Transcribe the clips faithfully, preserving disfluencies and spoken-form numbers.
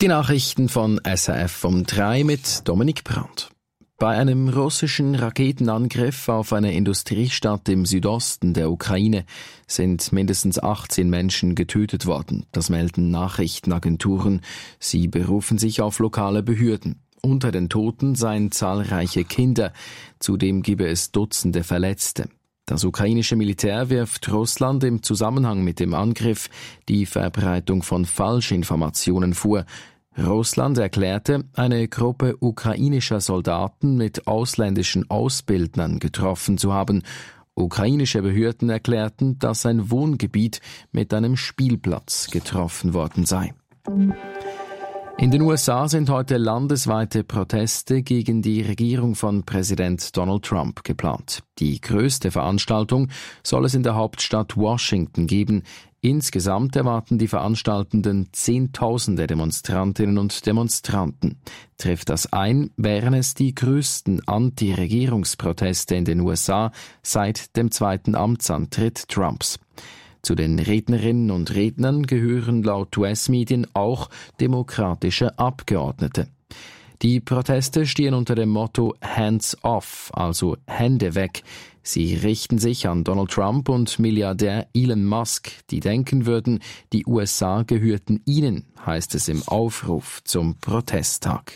Die Nachrichten von S R F um drei mit Dominik Brandt. Bei einem russischen Raketenangriff auf eine Industriestadt im Südosten der Ukraine sind mindestens achtzehn Menschen getötet worden. Das melden Nachrichtenagenturen. Sie berufen sich auf lokale Behörden. Unter den Toten seien zahlreiche Kinder. Zudem gebe es Dutzende Verletzte. Das ukrainische Militär wirft Russland im Zusammenhang mit dem Angriff die Verbreitung von Falschinformationen vor. Russland erklärte, eine Gruppe ukrainischer Soldaten mit ausländischen Ausbildnern getroffen zu haben. Ukrainische Behörden erklärten, dass ein Wohngebiet mit einem Spielplatz getroffen worden sei. In den U S A sind heute landesweite Proteste gegen die Regierung von Präsident Donald Trump geplant. Die größte Veranstaltung soll es in der Hauptstadt Washington geben. Insgesamt erwarten die Veranstaltenden Zehntausende Demonstrantinnen und Demonstranten. Trifft das ein, wären es die größten Anti-Regierungsproteste in den U S A seit dem zweiten Amtsantritt Trumps. Zu den Rednerinnen und Rednern gehören laut U S-Medien auch demokratische Abgeordnete. Die Proteste stehen unter dem Motto Hands off, also Hände weg. Sie richten sich an Donald Trump und Milliardär Elon Musk, die denken würden, die U S A gehörten ihnen, heißt es im Aufruf zum Protesttag.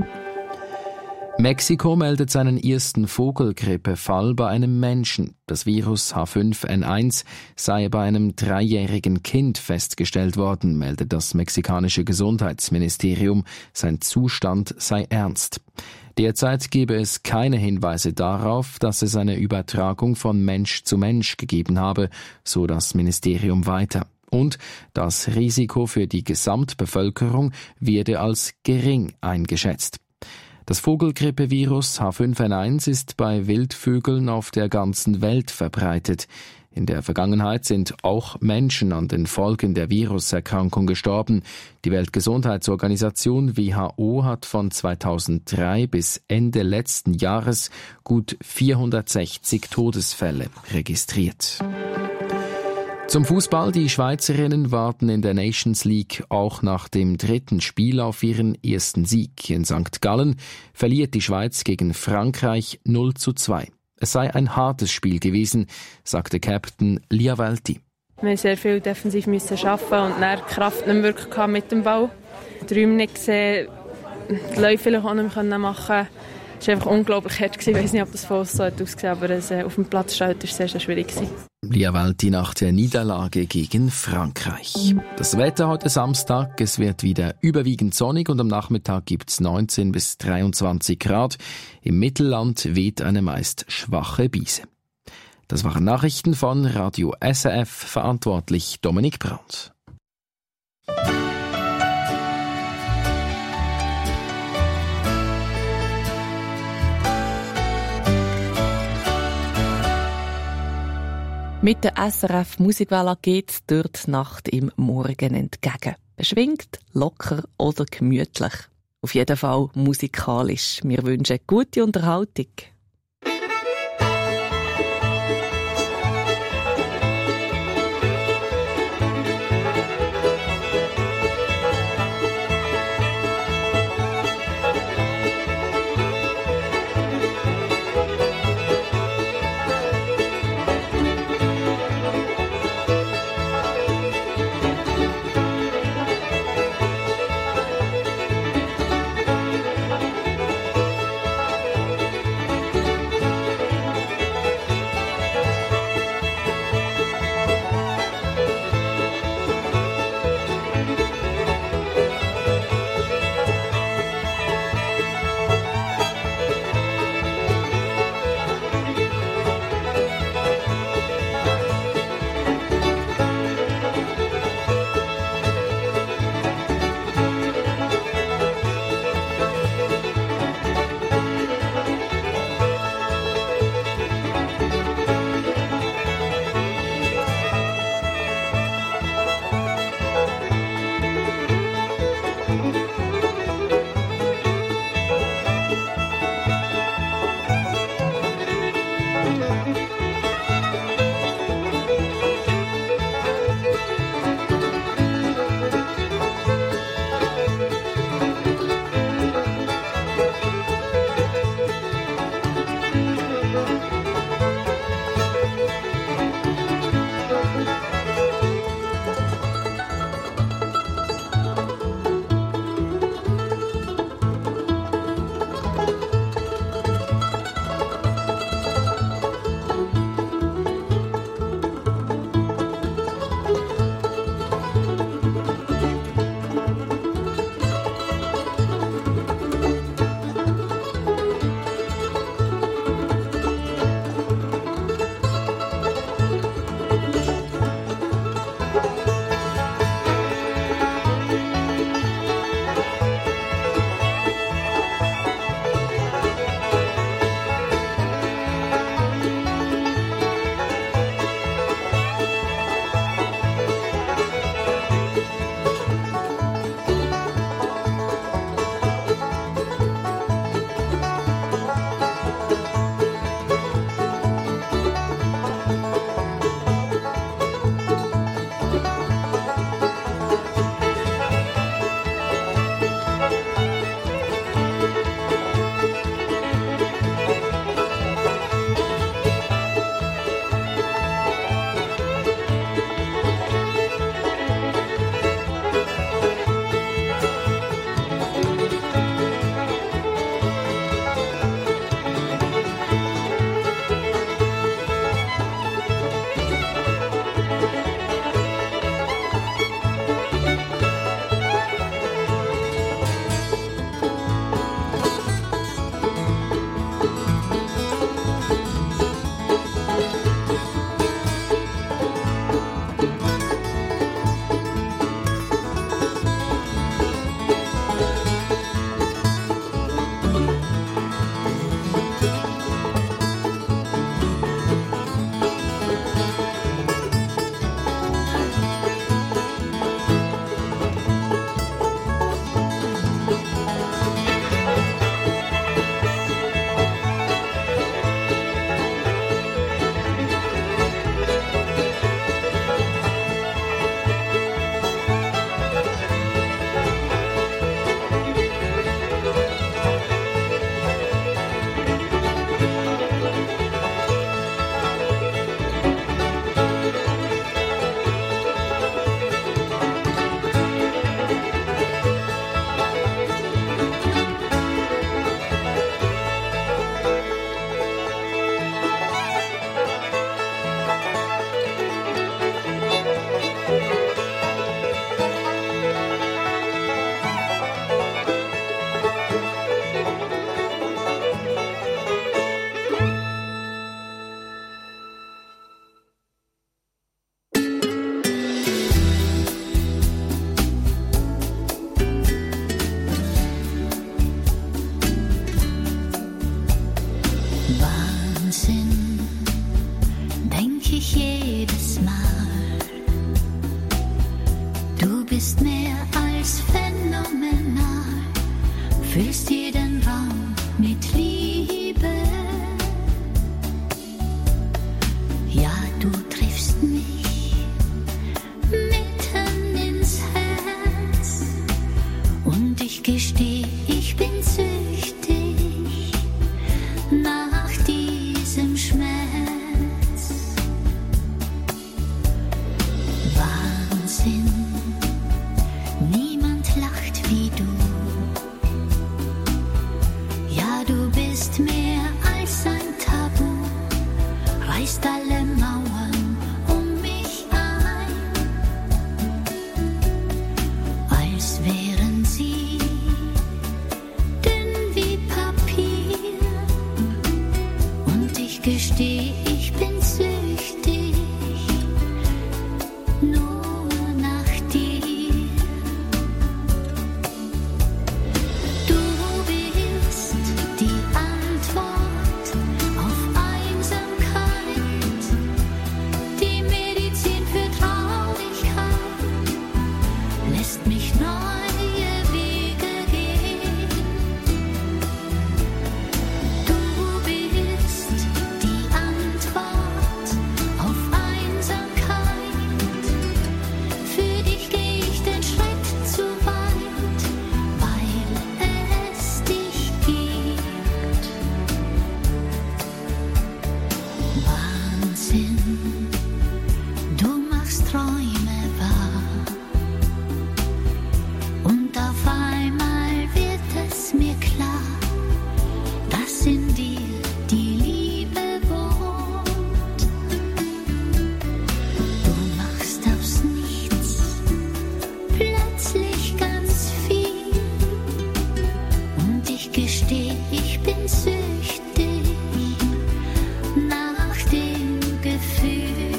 Mexiko meldet seinen ersten Vogelgrippefall bei einem Menschen. Das Virus H fünf N eins sei bei einem dreijährigen Kind festgestellt worden, meldet das mexikanische Gesundheitsministerium. Sein Zustand sei ernst. Derzeit gebe es keine Hinweise darauf, dass es eine Übertragung von Mensch zu Mensch gegeben habe, so das Ministerium weiter. Und das Risiko für die Gesamtbevölkerung werde als gering eingeschätzt. Das Vogelgrippevirus H fünf N eins ist bei Wildvögeln auf der ganzen Welt verbreitet. In der Vergangenheit sind auch Menschen an den Folgen der Viruserkrankung gestorben. Die Weltgesundheitsorganisation W H O hat von zweitausenddrei bis Ende letzten Jahres gut vierhundertsechzig Todesfälle registriert. Zum Fußball. Die Schweizerinnen warten in der Nations League auch nach dem dritten Spiel auf ihren ersten Sieg. In Sankt Gallen verliert die Schweiz gegen Frankreich null zu zwei. Es sei ein hartes Spiel gewesen, sagte Captain Lia Welti. Wir mussten sehr viel defensiv arbeiten und dann Kraft nicht wirklich mit dem Ball. Die Räume nicht gesehen, die Läufe vielleicht auch nicht mehr machen. Es war einfach unglaublich hart. Ich weiß nicht, ob das von uns so ausgesehen hat, aber es, äh, auf dem Platz stehen, war sehr, sehr schwierig. Lia Welti nach der Niederlage gegen Frankreich. Das Wetter heute Samstag, es wird wieder überwiegend sonnig und am Nachmittag gibt es neunzehn bis dreiundzwanzig Grad. Im Mittelland weht eine meist schwache Brise. Das waren Nachrichten von Radio S R F, verantwortlich Dominik Brandt. Mit der S R F Musikwelle geht's durch die Nacht im Morgen entgegen. Beschwingt, locker oder gemütlich. Auf jeden Fall musikalisch. Wir wünschen gute Unterhaltung. ich jedes Mal. Du bist mehr als phänomenal, füllst jeden Raum mit Liebe. Ja, du triffst mich mitten ins Herz und ich gestehe, ich bin süchtig nach diesem Schmerz. Wahnsinn, niemand lacht wie du. Ja, du bist mehr als ein Tabu, reißt alle Mauern um mich ein, als wären sie dünn wie Papier. Und ich gestehe, ich bin süchtig nur nach dir. Du bist die Antwort auf Einsamkeit, die Medizin für Traurigkeit, lässt mich neue Wege gehen. Du bist die Antwort auf Einsamkeit, für dich gehe ich den Schritt zu weit, weil es dich gibt. Wahnsinn, du machst Träume wahr und auf einmal wird es mir klar, dass in dir die Liebe wohnt. Du machst aus nichts plötzlich ganz viel und ich gestehe, ich bin süchtig nach dem Gefühl.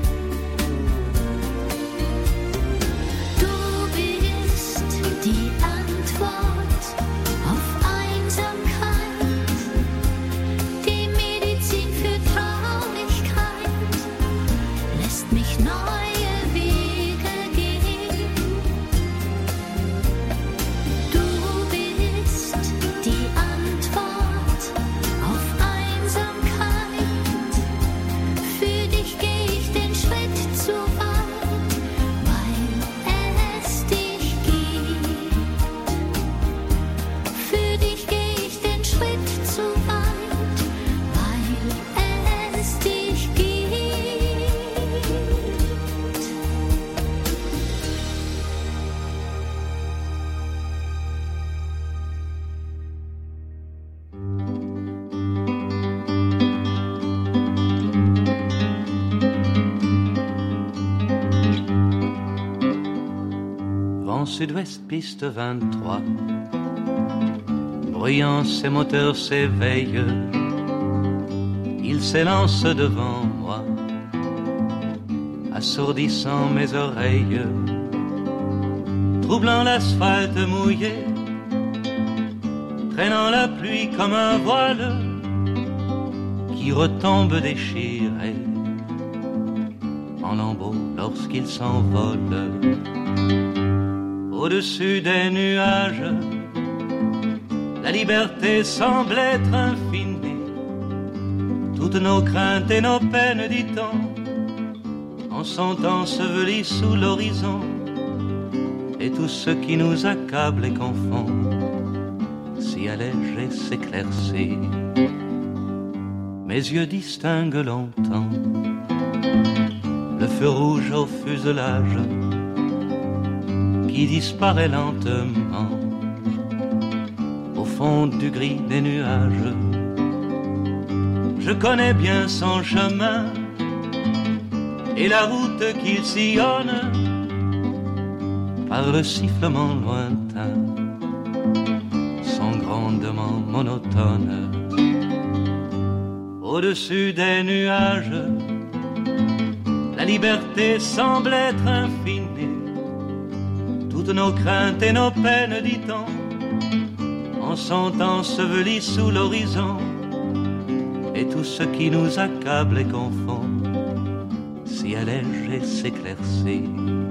Du bist die Antwort auf Einsamkeit, die Medizin für Traurigkeit, lässt mich neue Wege gehen. Du bist die Antwort auf Einsamkeit, für dich gehe ich den Schritt zu weit, weil es dich gibt. Für dich gehe ich den Schritt zu weit, weil es dich gibt. Vent sud-ouest, piste vingt-trois. Bruyant, ses moteurs s'éveillent. Il s'élance devant moi, assourdissant mes oreilles, troublant l'asphalte mouillé, traînant la pluie comme un voile qui retombe déchiré en lambeaux lorsqu'il s'envole. Au-dessus des nuages, la liberté semble être infinie. Toutes nos craintes et nos peines, dit-on, en sont ensevelies sous l'horizon. Et tout ce qui nous accable et confond s'y allège et s'éclaircit. Mes yeux distinguent longtemps le feu rouge au fuselage qui disparaît lentement au fond du gris des nuages. Je connais bien son chemin et la route qu'il sillonne par le sifflement lointain, son grondement monotone. Au-dessus des nuages, la liberté semble être infinie. Toutes nos craintes et nos peines, dit-on, en sont ensevelies sous l'horizon. Et tout ce qui nous accable et confond s'y allège et s'éclaircit.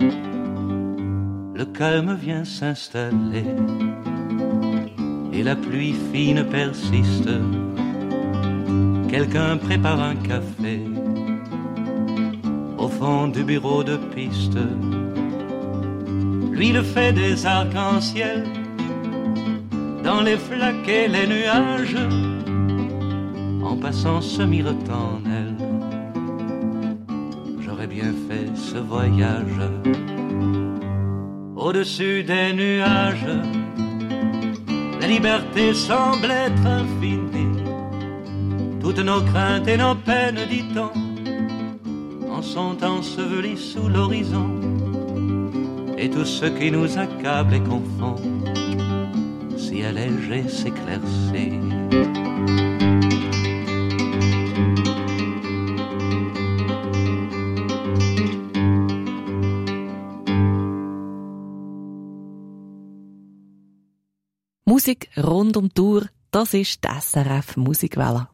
Le calme vient s'installer et la pluie fine persiste. Quelqu'un prépare un café au fond du bureau de piste. Lui le fait des arcs-en-ciel dans les flaques et les nuages, en passant semi-retennel. J'aurais bien fait ce voyage au-dessus des nuages. La liberté semble être infinie. Toutes nos craintes et nos peines, dit-on, en sont ensevelies sous l'horizon. Et tout ce qui nous accable et confond s'y allège et s'éclaircit. Musik rund um die Uhr, das ist die S R F Musikwelle.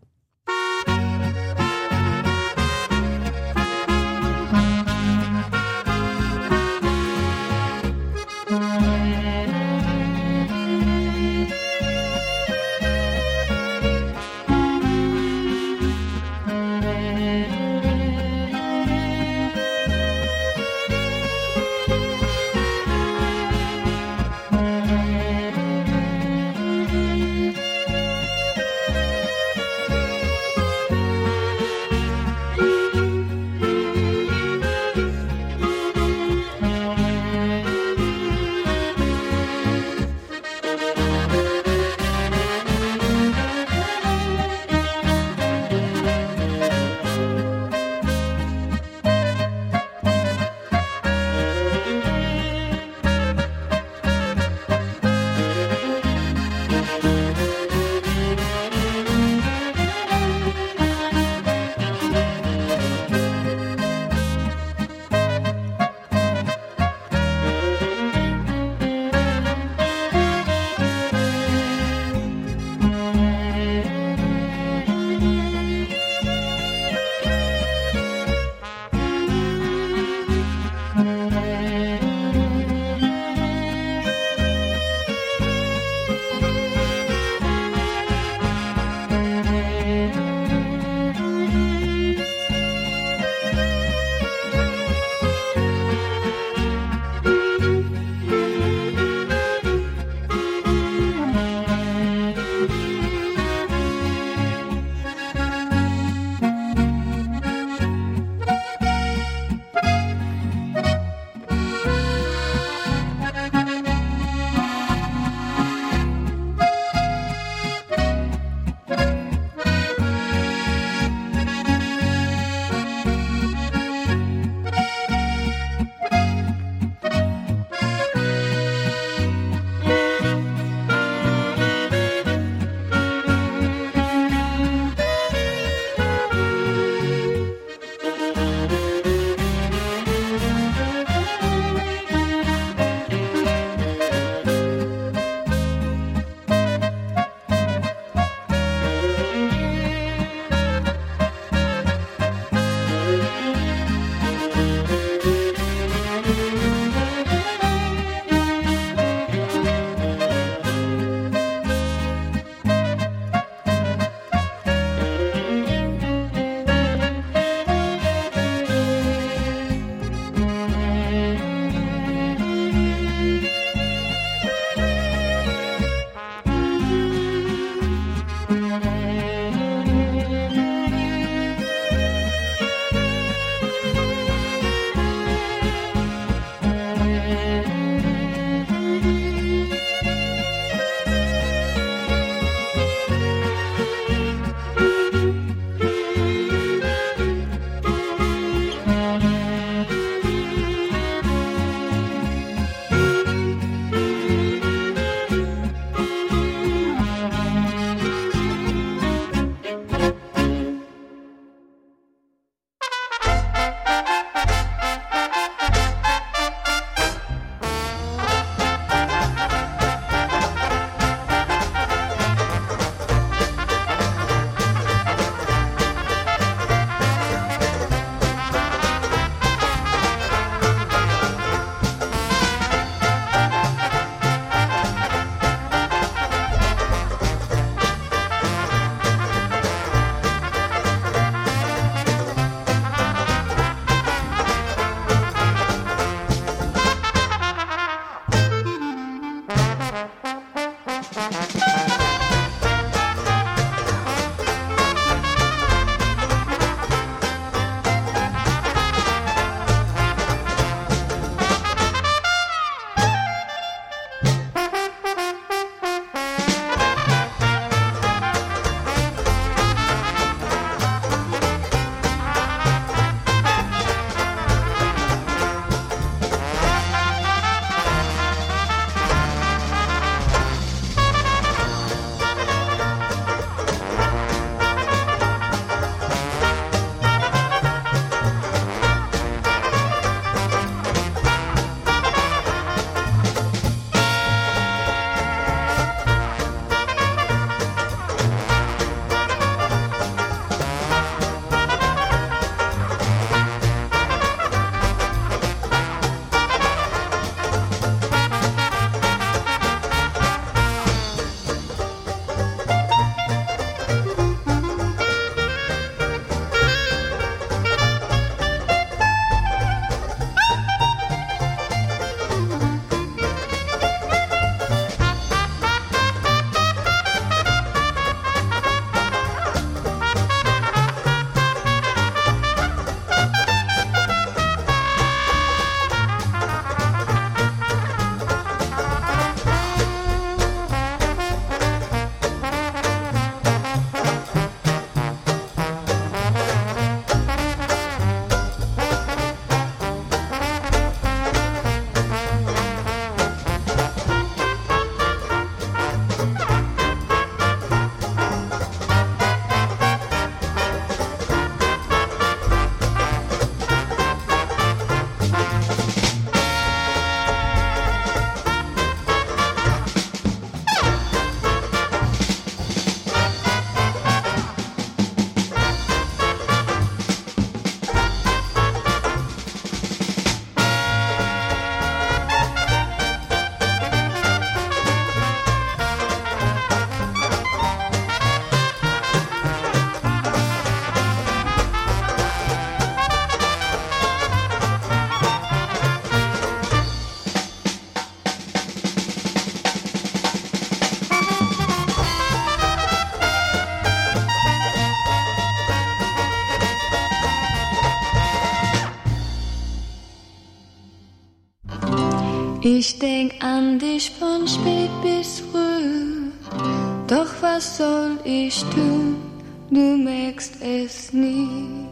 Ich denk an dich von spät bis früh, doch was soll ich tun, du merkst es nie.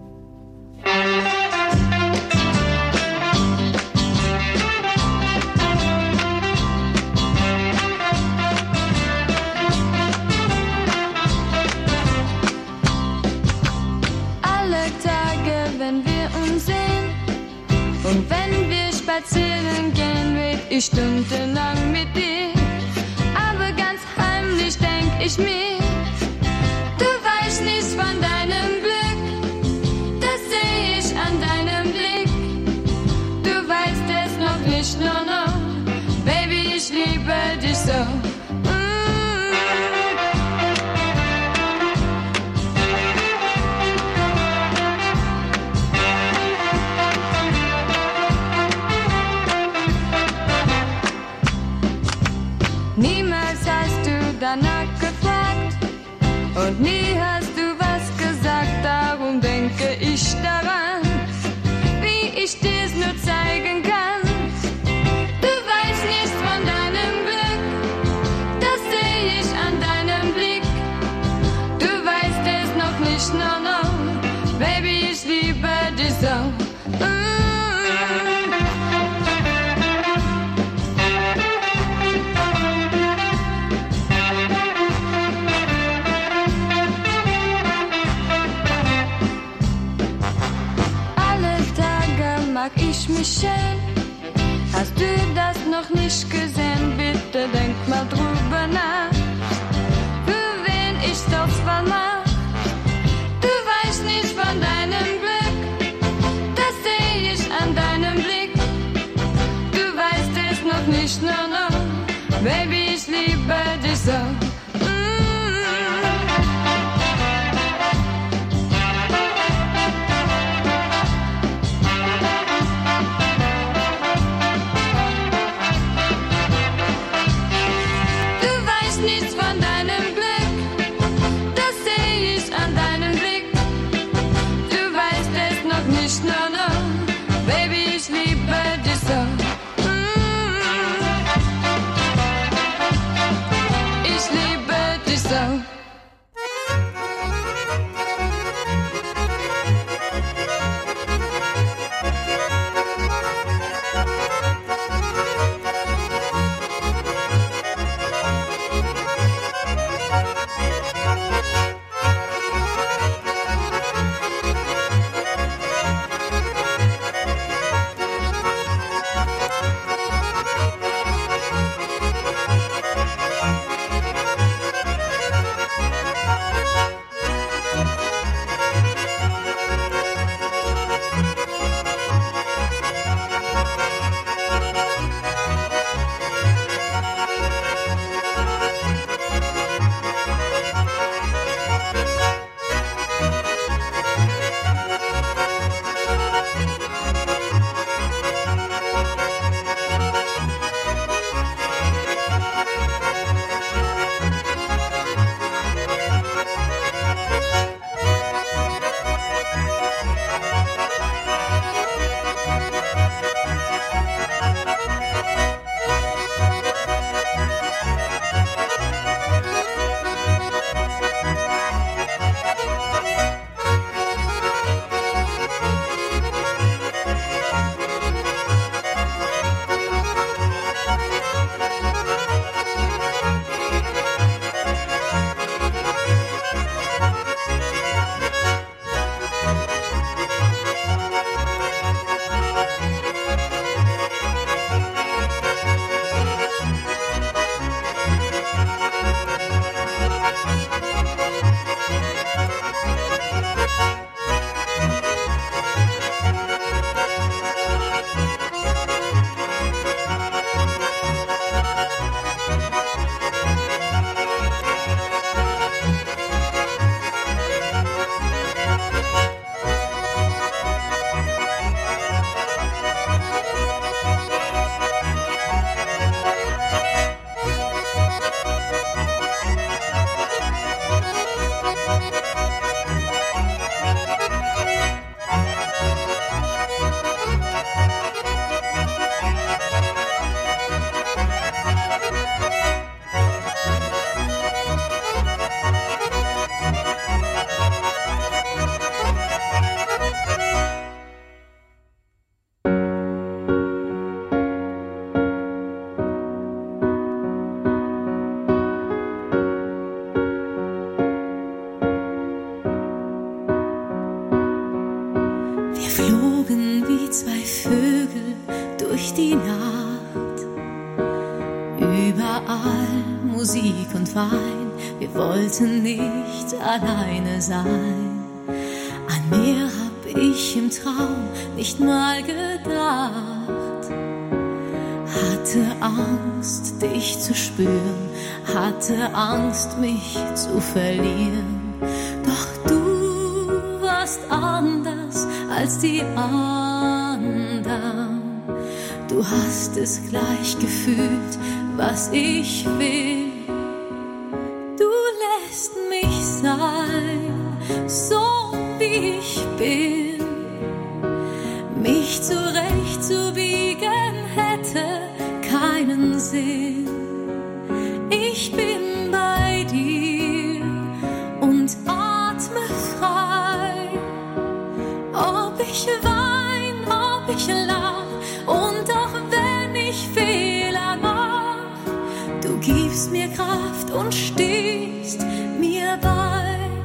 Alle Tage, wenn wir uns sehen und wenn wir spazieren gehen, red ich stundenlang mit dir. Aber ganz heimlich denk ich mir, du weißt nichts von deinem Glück, das seh ich an deinem Blick. Du weißt es noch nicht, no, no, Baby, ich liebe dich so. Niemals hast du danach gefragt und nie hast du was gesagt, darum denke ich daran, wie ich dir's nur zeigen kann. Du weißt nichts von deinem Glück, das seh ich an deinem Blick. Du weißt es noch nicht, no, no, Baby, ich liebe dich so. Mag ich mich schön, hast du das noch nicht gesehen? Bitte denk mal drüber nach, für wen ich das mal mach. Du weißt nichts von deinem Glück, das seh ich an deinem Blick. Du weißt es noch nicht, no, no, Baby, ich liebe dich so. Nichts von deinem Glück, das seh ich an deinem Blick. Du weißt es noch nicht, no, no, Baby, ich liebe dich so. Mm. Ich liebe flogen wie zwei Vögel durch die Nacht. Überall Musik und Wein, wir wollten nicht alleine sein. An mehr hab ich im Traum nicht mal gedacht. Hatte Angst, dich zu spüren, hatte Angst, mich zu verlieren. Doch du warst anders als die anderen. Du hast es gleich gefühlt, was ich will. Du lässt mich sein, so wie ich bin. Mich zurechtzubiegen hätte keinen Sinn. Ich bin bei dir und atme frei. Ob ich wein, ob ich lach, und auch wenn ich Fehler mach, du gibst mir Kraft und stehst mir bei.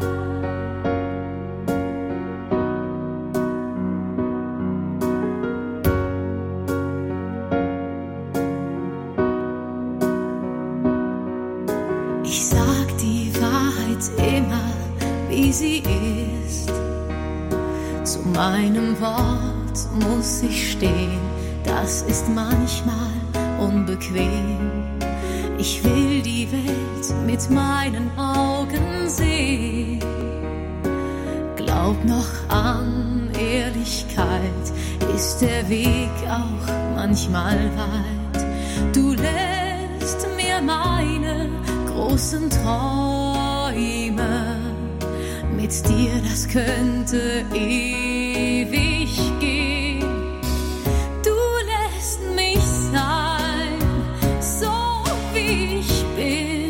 Ich sag die Wahrheit immer, wie sie ist. Zu meinem Wort muss ich stehen, das ist manchmal unbequem. Ich will die Welt mit meinen Augen sehen. Glaub noch an Ehrlichkeit, ist der Weg auch manchmal weit. Du lässt mir meine großen Träume. Mit dir, das könnte ewig gehen. Du lässt mich sein, so wie ich bin.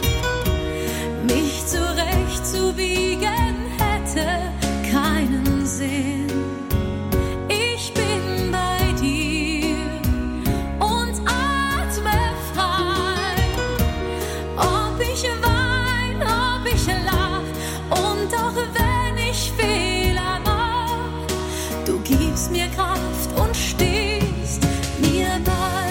Mich zurechtzubiegen hätte keinen Sinn. Ich bin bei dir und atme frei. Ob ich wein, ob ich lach, und auch wenn ich Fehler mach, du gibst mir Kraft und stehst mir bei.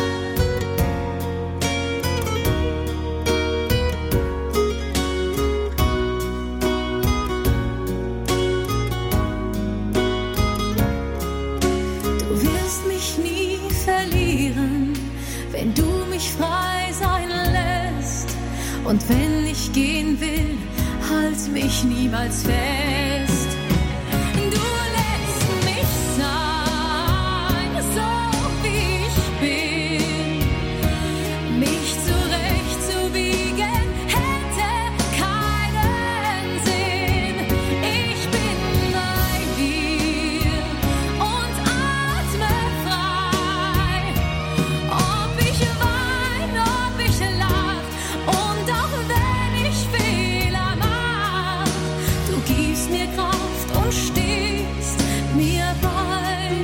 Du wirst mich nie verlieren, wenn du mich frei sein lässt. Und wenn ich gehen will, halt mich niemals fest. Du lässt mich sein, so wie ich bin. Mich zurechtzubiegen hätte keinen Sinn. Ich bin bei dir und atme frei. Ob ich wein, ob ich lach, und auch wenn ich Fehler mach, du gibst mir Kraft und stehst mir bei.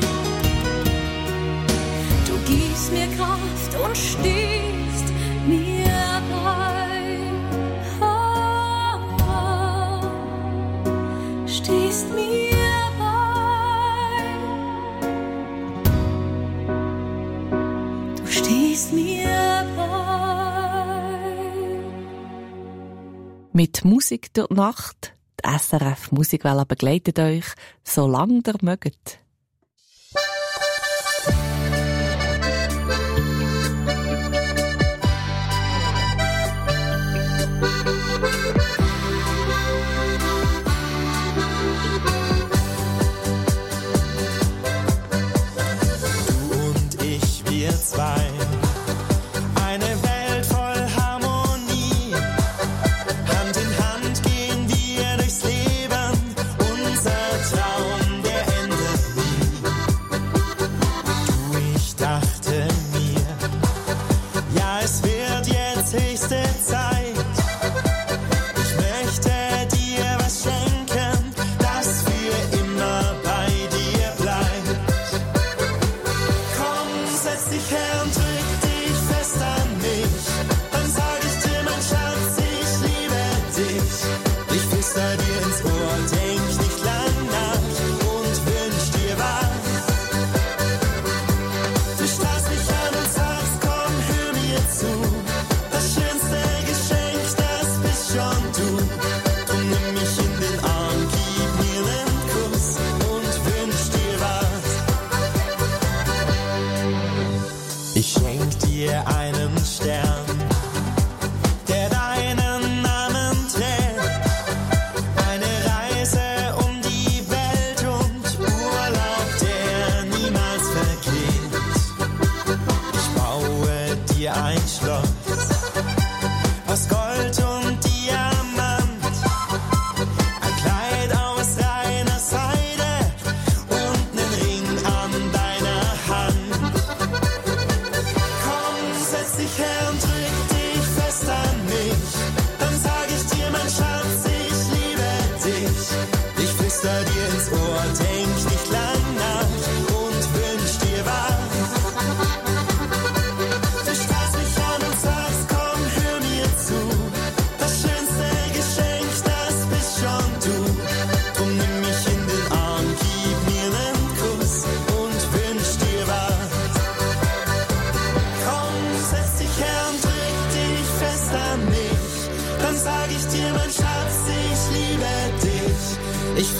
Du gibst mir Kraft und stehst mir bei. Oh, oh, stehst mir bei. Du stehst mir bei. Mit Musik durch die Nacht. Die S R F Musikwelle begleitet euch, solange ihr mögt. Du und ich, wir zwei. Eine Welt voll Harmonie. Hand in Hand gehen wir durchs Leben. Unser Traum, der endet nie.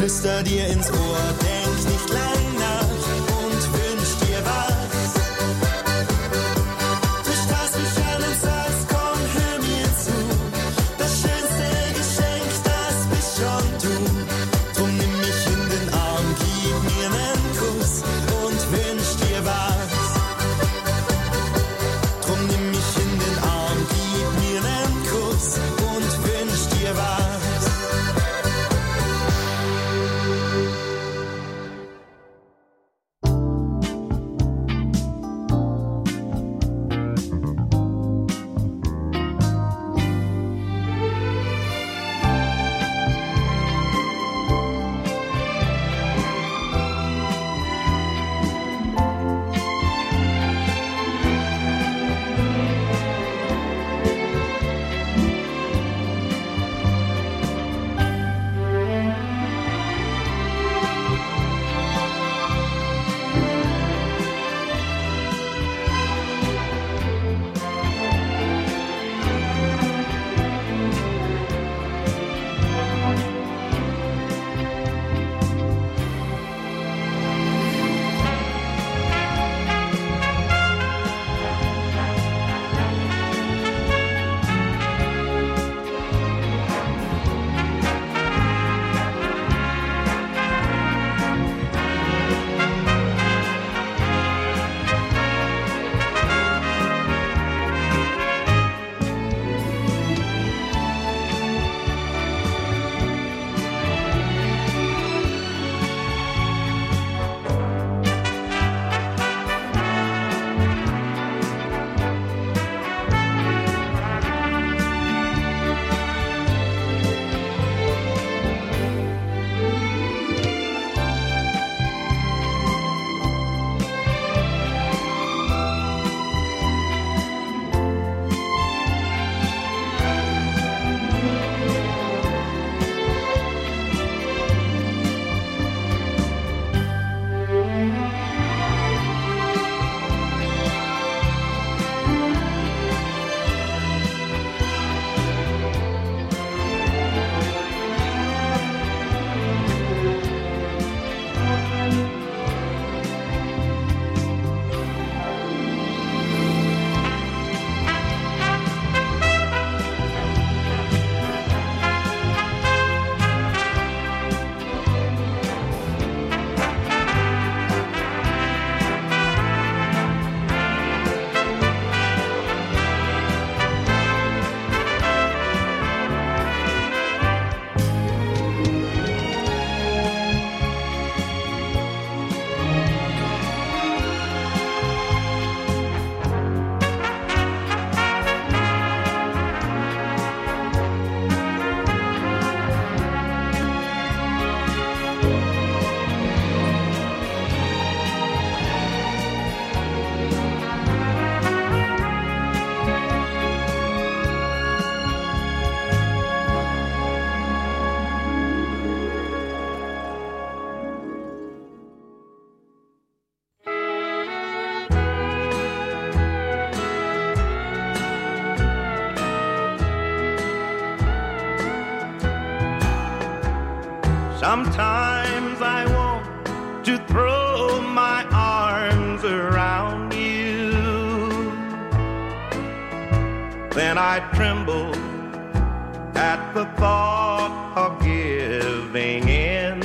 flüster dir ins Ohr, denk nicht lang nach und wünsch dir was. Du starrst mich an und sagst, komm, hör mir zu. Das schönste Geschenk, das bist schon du. Drum nimm mich in den Arm, gib mir nen Kuss und wünsch dir was. Drum nimm mich in den Arm, gib mir nen Kuss und wünsch dir was. Sometimes I want to throw my arms around you. Then I tremble at the thought of giving in.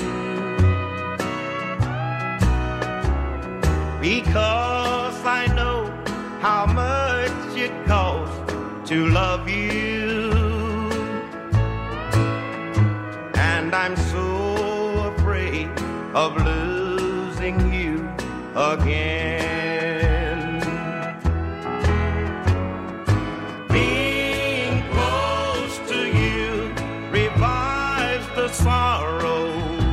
Because I know how much it costs to love you. And I'm so afraid of losing you again. Being close to you revives the sorrow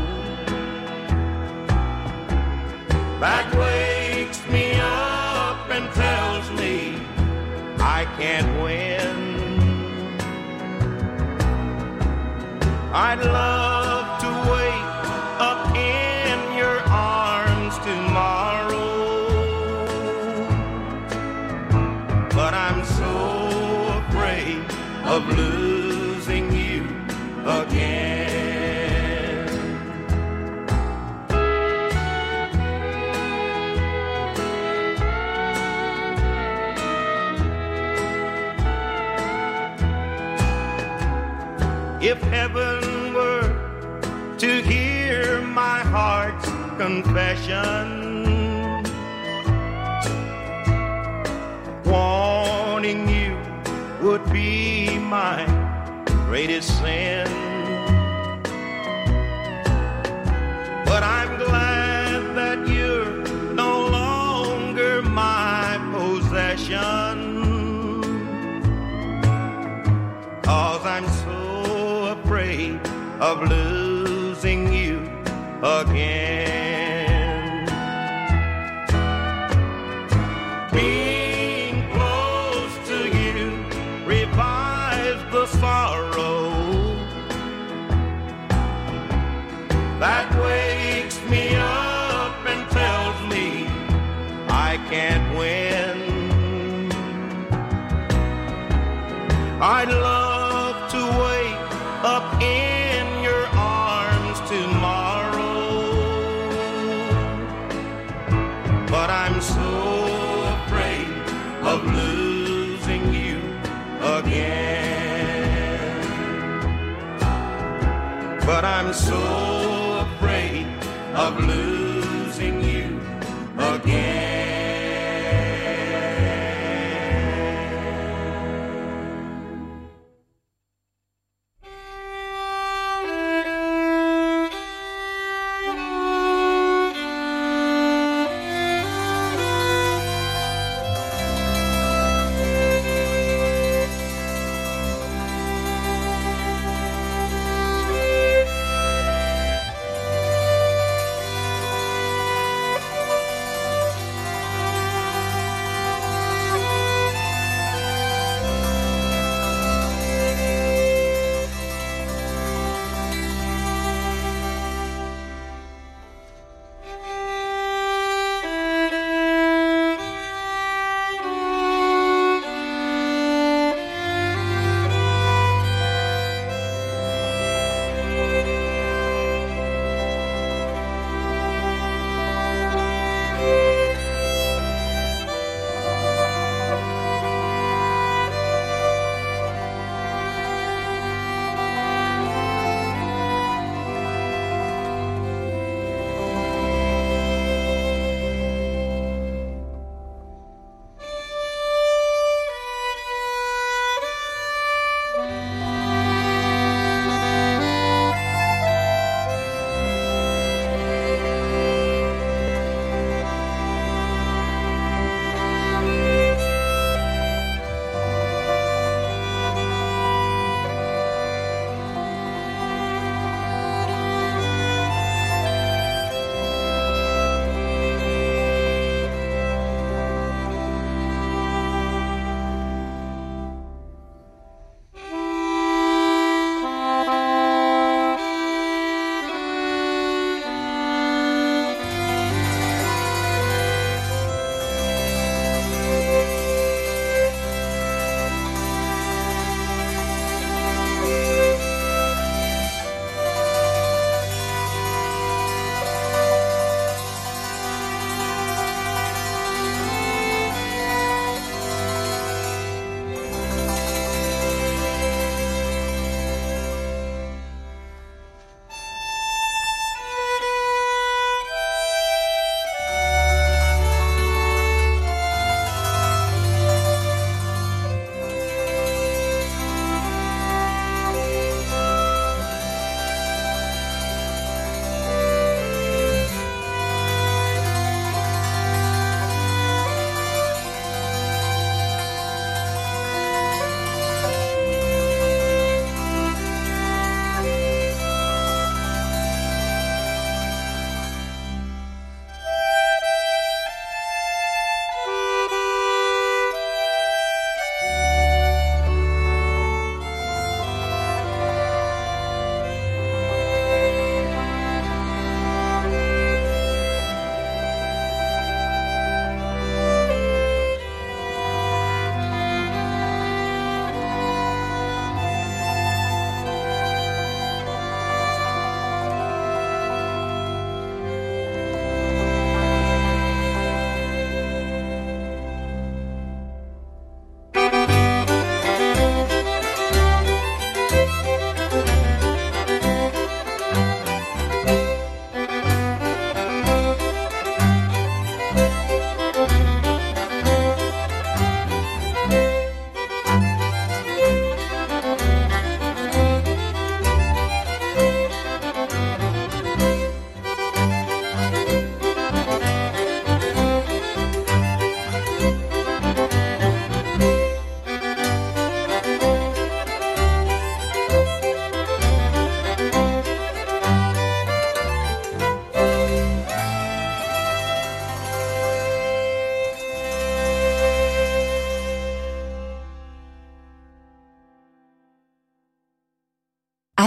that wakes me up and tells me I can't win. I'd love to wake up in your arms tomorrow, but I'm so afraid of losing you again. if heaven were to hear my heart's confession, wanting you would be my greatest sin. But I'm glad that you're no longer my possession, 'cause I'm so afraid of losing you again. Being close to you revives the sorrow that wakes me up and tells me I can't win. I'd love to wake up in your arms tomorrow, but I'm so afraid of losing you again. But I'm so afraid of losing you again.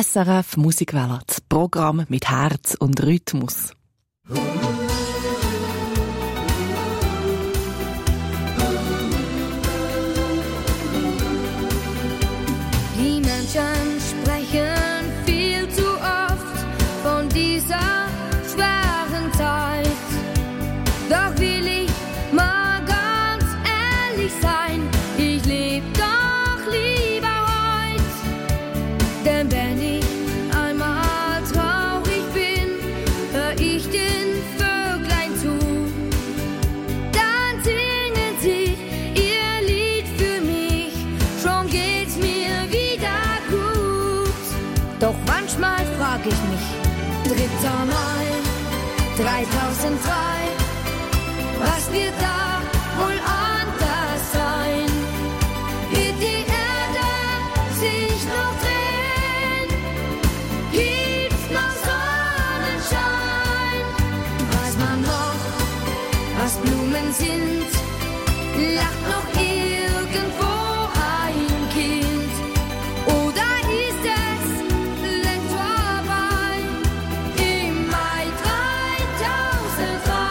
S R F Musikwelle, das Programm mit Herz und Rhythmus. Die Menschen sprechen viel zu oft von dieser schweren Zeit. Doch will ich mal ganz ehrlich sein, ich lebe doch lieber heute. Denn wenn ich einmal traurig bin, hör ich den Vöglein zu. Dann singen sie ihr Lied für mich, schon geht's mir wieder gut. Doch manchmal frag ich mich, dritter Mai dreitausenddrei, was wird da wohl anders sein? Wird die Erde sich noch drehen? Gibt's noch Sonnenschein? Weiß man noch, was Blumen sind? Lacht noch irgendwo ein Kind? Oder ist es längst vorbei im Mai dreitausenddrei?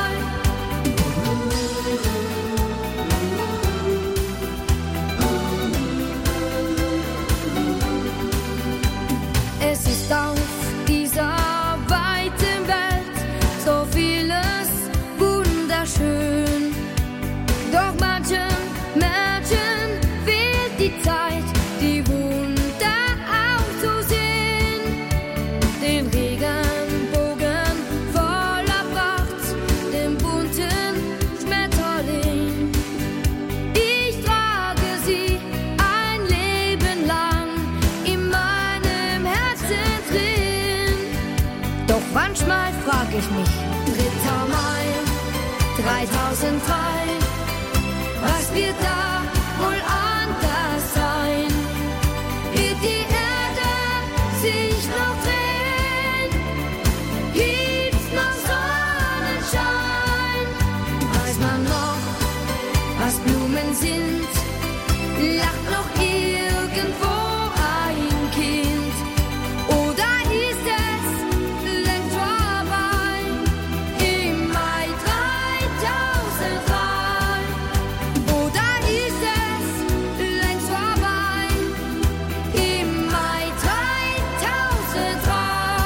Es ist auf dieser weiten Welt so vieles wunderschön. Doch manchen Menschen fehlt die Zeit, die Wunder auch zu sehen. Den Regenbogen voller Pracht, den bunten Schmetterling. Ich trage sie ein Leben lang in meinem Herzen drin. Doch manchmal frag ich mich, dritter Mai dreitausenddrei, was wird da wohl anders sein? Wird die Erde sich noch drehen? Gibt's noch Sonnenschein? Weiß man noch, was Blumen sind? Lacht noch irgendwo ein Kind? Oder ist es längst vorbei im Mai dreitausenddrei? Oder ist es längst vorbei im Mai dreitausenddrei?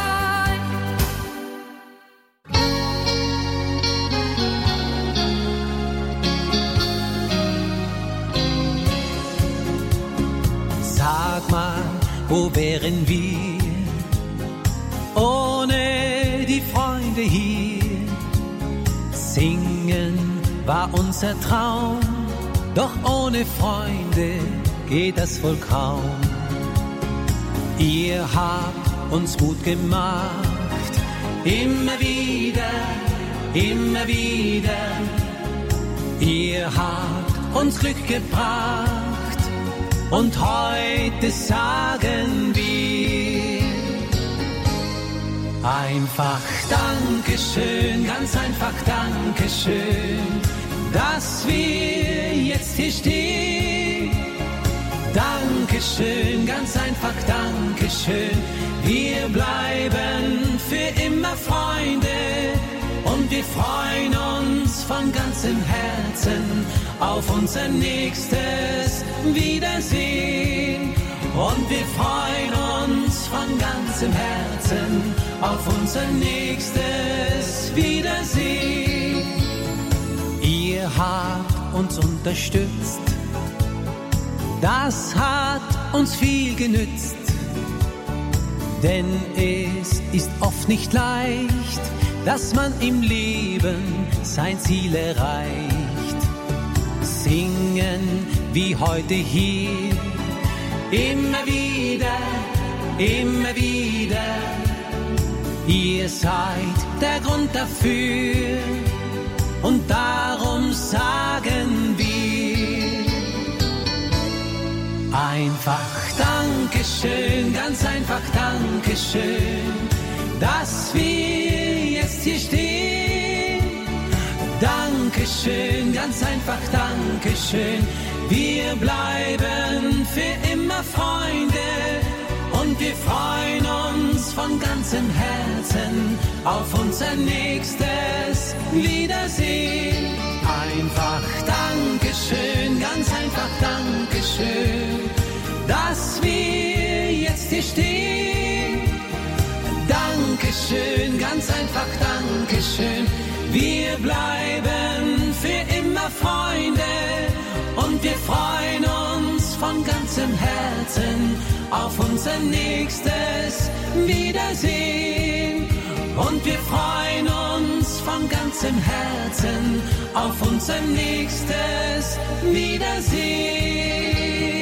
Sag mal, wo wären wir ohne die Freunde hier? Singen war unser Traum, doch ohne Freunde geht das wohl kaum. Ihr habt uns Mut gemacht, immer wieder, immer wieder. Ihr habt uns Glück gebracht. Und heute sagen wir einfach Dankeschön, ganz einfach Dankeschön, dass wir jetzt hier stehen. Dankeschön, ganz einfach Dankeschön, wir bleiben für immer Freunde. Und wir freuen uns von ganzem Herzen auf unser nächstes Wiedersehen. Und wir freuen uns von ganzem Herzen auf unser nächstes Wiedersehen. Ihr habt uns unterstützt, das hat uns viel genützt. Denn es ist oft nicht leicht, dass man im Leben sein Ziel erreicht. Singen wie heute hier, immer wieder, immer wieder. Ihr seid der Grund dafür und darum sagen wir einfach Dankeschön, ganz einfach Dankeschön, dass wir jetzt hier stehen. Dankeschön, ganz einfach Dankeschön, wir bleiben für immer Freunde. Und und wir freuen uns von ganzem Herzen auf unser nächstes Wiedersehen. Einfach Dankeschön, ganz einfach Dankeschön, dass wir jetzt hier stehen. Dankeschön, ganz einfach Dankeschön, wir bleiben für immer Freunde und wir freuen uns von ganzem Herzen auf unser nächstes Wiedersehen. Und wir freuen uns von ganzem Herzen auf unser nächstes Wiedersehen.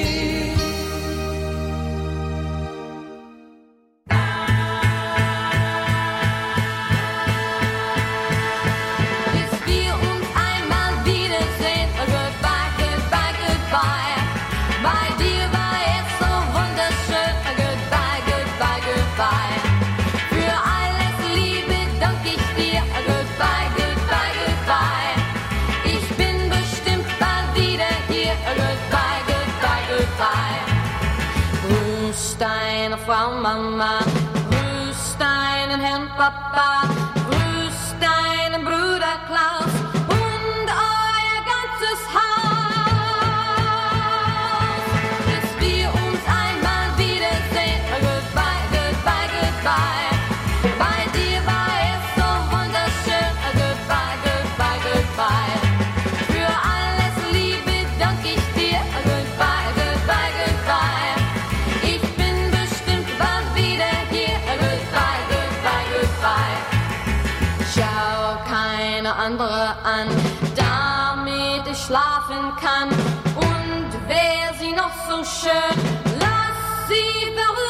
Deine Frau Mama, grüß deinen Herrn Papa, grüß deinen Bruder Klaus und euer ganzes Haus. Bis wir uns einmal wiedersehen, goodbye, goodbye, goodbye. Bei dir war es so wunderschön, goodbye, goodbye, goodbye. Für alles Liebe dank ich dir, goodbye, goodbye, goodbye. Schau keine andere an, damit ich schlafen kann. Und wär sie noch so schön, lass sie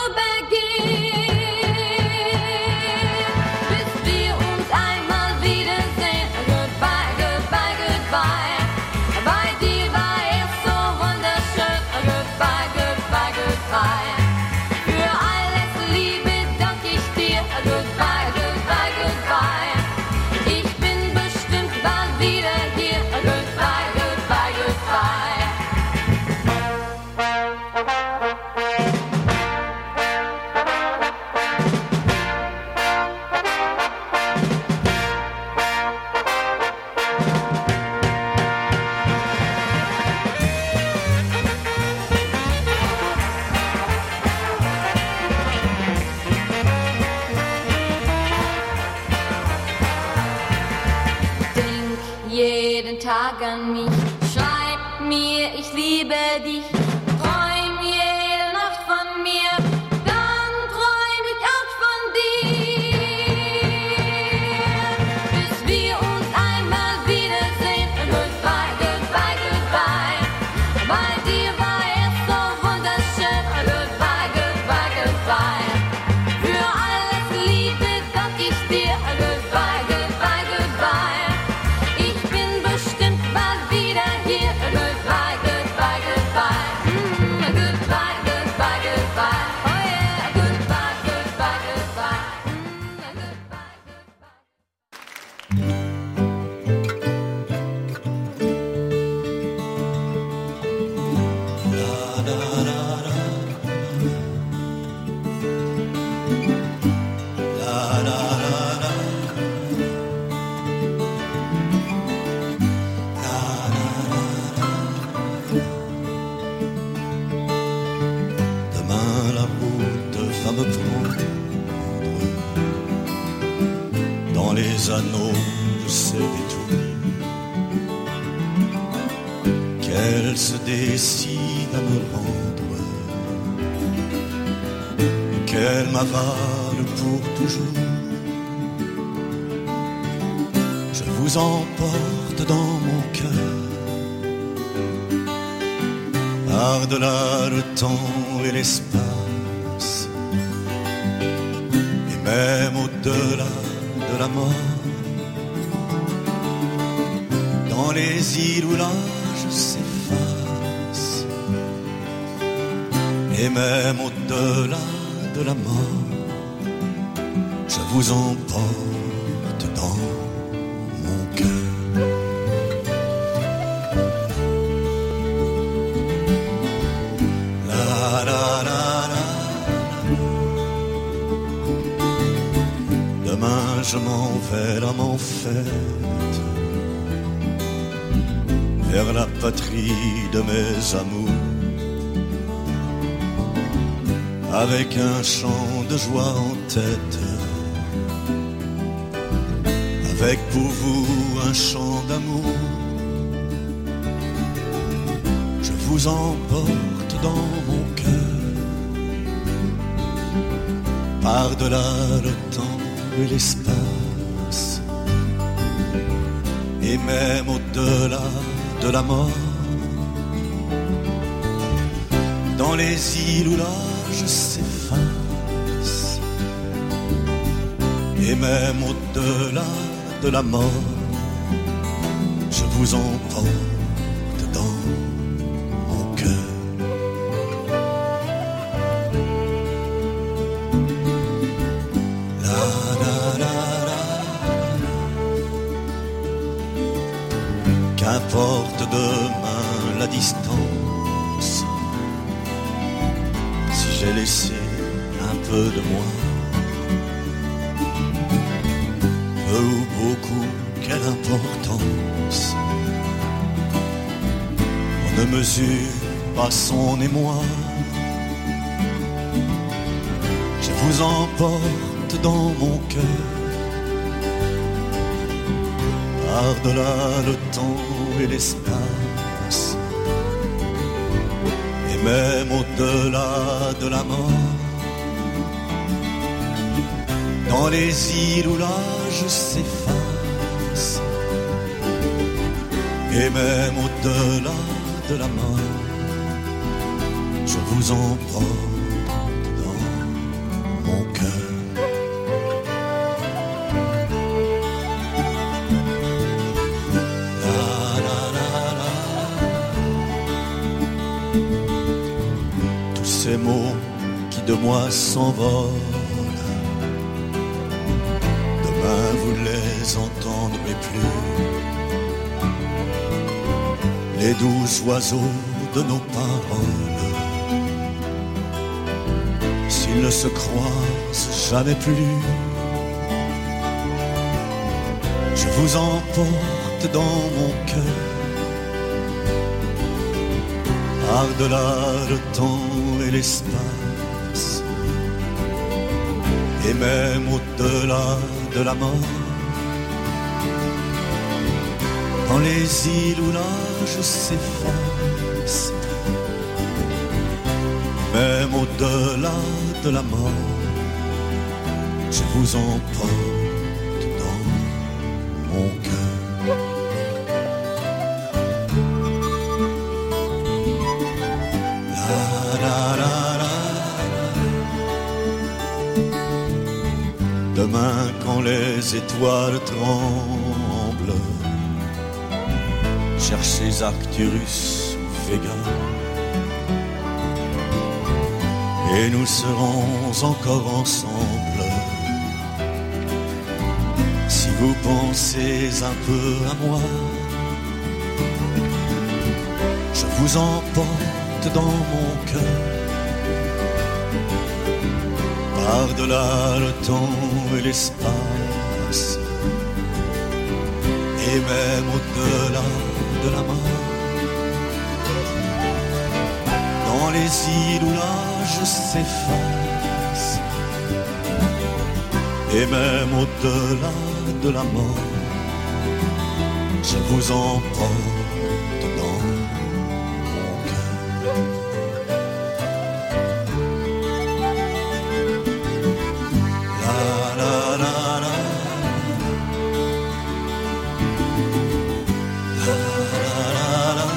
vorübergehen. Bis wir uns einmal wiedersehen, goodbye, goodbye, goodbye. Bei dir war es so wunderschön, goodbye, goodbye, goodbye. Für alles Liebe dank ich dir, goodbye, goodbye, goodbye. Ich bin bestimmt bald wieder hier, goodbye, goodbye, goodbye. Denk jeden Tag an mich, schreib mir, ich liebe dich. Träum jede Nacht von mir, dann träum ich auch von dir. Bis wir uns einmal wiedersehen, goodbye, goodbye, goodbye. Bei dir war es so wunderschön, goodbye, goodbye, goodbye. Für alles Liebe dank ich dir, goodbye, goodbye, goodbye. Ich bin bestimmt bald wieder hier, goodbye, goodbye, goodbye. Mm, goodbye, goodbye, goodbye. Oh yeah, goodbye, goodbye, goodbye. Mm, goodbye, goodbye. Demain la route va me prendre dans les anneaux de ses détours, qu'elle se décide à me rendre, qu'elle m'avale pour toujours. Je vous emporte dans mon cœur, par-delà le temps et l'espace, et même au-delà de la mort, dans les îles où l'âge s'efface, et même au-delà de la mort, je vous emporte dans mon cœur. La la la la vers la patrie de mes amours, avec un chant de joie en tête, avec pour vous un chant d'amour. Je vous emporte dans mon cœur, par-delà le temps et l'espace, et même au-delà de la mort, dans les îles où l'âge s'efface, et même au-delà de la mort, je vous emporte dans mon cœur. La la la la. Qu'importe demain la distance, si j'ai laissé un peu de moi, peu ou beaucoup, quelle importance. On ne mesure pas son émoi. Je vous emporte dans mon cœur, par-delà le temps et l'espace, et même au-delà de la mort, dans les îles où l'âge s'efface, et même au-delà de la mort, je vous emporte dans mon cœur. La, la, la, la. Tous ces mots qui de moi s'envolent, vous ne les entendrez plus. Les doux oiseaux de nos paroles, s'ils ne se croisent jamais plus, je vous emporte dans mon cœur, par-delà le temps et l'espace, et même au-delà de la mort, dans les îles où l'âge s'efface, même au-delà de la mort, je vous emporte dans mon cœur. La la la la. Demain quand les étoiles tremblent, cherchez Arcturus ou Vega, et nous serons encore ensemble. Si vous pensez un peu à moi, je vous emporte dans mon cœur, par-delà le temps et l'espace, et même au-delà de la mort, dans les îles où l'âge s'efface, et même au-delà de la mort, je vous emporte dans mon cœur. La la la la. La la la la.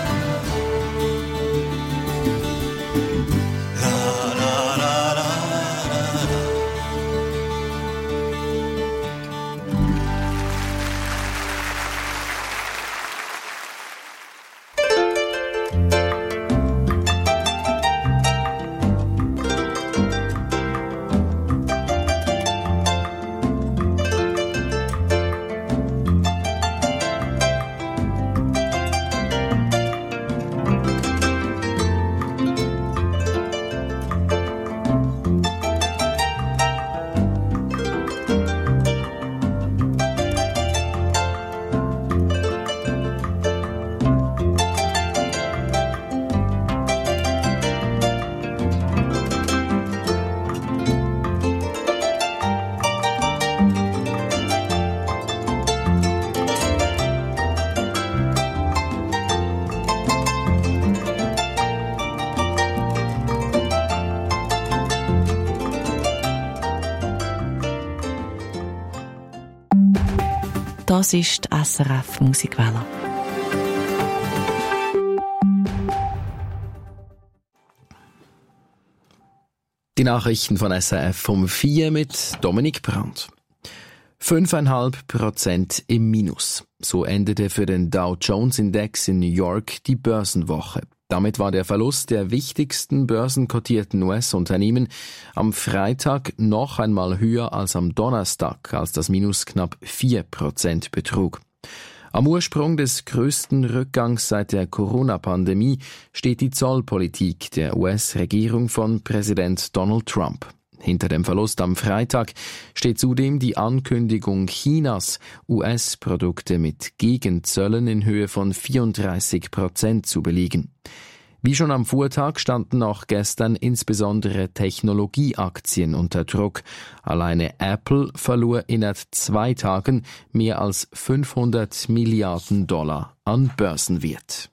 La la la la la. Das ist die S R F Musikwelle. Die Nachrichten von S R F um vier mit Dominik Brandt. fünfeinhalb Prozent im Minus. So endete für den Dow Jones Index in New York die Börsenwoche. Damit war der Verlust der wichtigsten börsenkotierten U S-Unternehmen am Freitag noch einmal höher als am Donnerstag, als das Minus knapp vier Prozent betrug. Am Ursprung des größten Rückgangs seit der Corona-Pandemie steht die Zollpolitik der U S-Regierung von Präsident Donald Trump. Hinter dem Verlust am Freitag steht zudem die Ankündigung Chinas, U S-Produkte mit Gegenzöllen in Höhe von vierunddreißig Prozent zu belegen. Wie schon am Vortag standen auch gestern insbesondere Technologieaktien unter Druck. Alleine Apple verlor innerhalb zwei Tagen mehr als fünfhundert Milliarden Dollar an Börsenwert.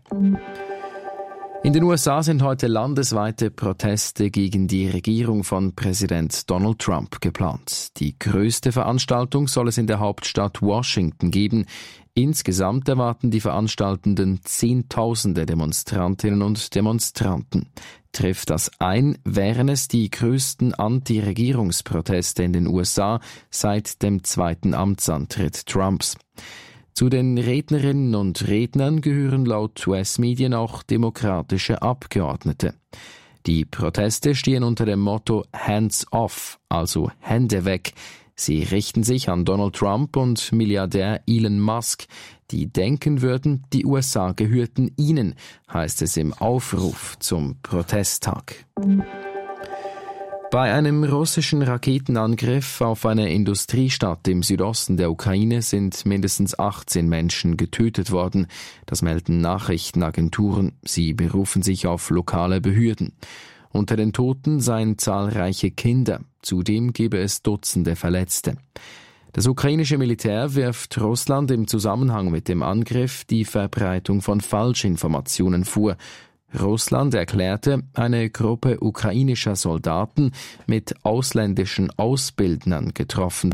In den U S A sind heute landesweite Proteste gegen die Regierung von Präsident Donald Trump geplant. Die größte Veranstaltung soll es in der Hauptstadt Washington geben. Insgesamt erwarten die Veranstaltenden Zehntausende Demonstrantinnen und Demonstranten. Trifft das ein, wären es die größten Anti-Regierungsproteste in den U S A seit dem zweiten Amtsantritt Trumps. Zu den Rednerinnen und Rednern gehören laut U S-Medien auch demokratische Abgeordnete. Die Proteste stehen unter dem Motto Hands off, also Hände weg. Sie richten sich an Donald Trump und Milliardär Elon Musk, die denken würden, die U S A gehörten ihnen, heißt es im Aufruf zum Protesttag. Bei einem russischen Raketenangriff auf eine Industriestadt im Südosten der Ukraine sind mindestens achtzehn Menschen getötet worden. Das melden Nachrichtenagenturen. Sie berufen sich auf lokale Behörden. Unter den Toten seien zahlreiche Kinder. Zudem gebe es Dutzende Verletzte. Das ukrainische Militär wirft Russland im Zusammenhang mit dem Angriff die Verbreitung von Falschinformationen vor. Russland erklärte, eine Gruppe ukrainischer Soldaten mit ausländischen Ausbildnern getroffen